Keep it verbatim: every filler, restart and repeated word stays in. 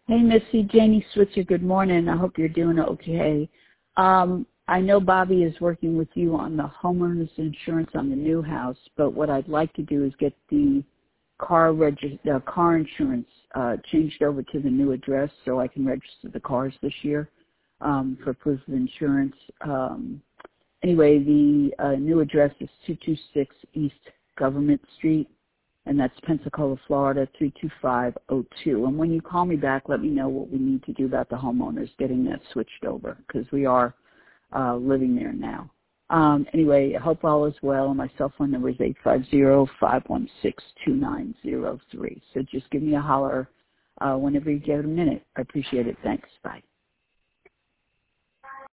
Hey, Missy, Janie Switzer, good morning. I hope you're doing okay. Um, I know Bobby is working with you on the homeowner's insurance on the new house, but what I'd like to do is get the car regi- uh, car insurance uh, changed over to the new address so I can register the cars this year um, for proof of insurance. Um, anyway, the uh, new address is two two six East Government Street, and that's Pensacola, Florida, three two five oh two. And when you call me back, let me know what we need to do about the homeowners getting that switched over, because we are uh, living there now. Um, anyway, I hope all is well. My cell phone number is eight five zero, five one six, two nine zero three. So just give me a holler uh, whenever you get a minute. I appreciate it. Thanks. Bye.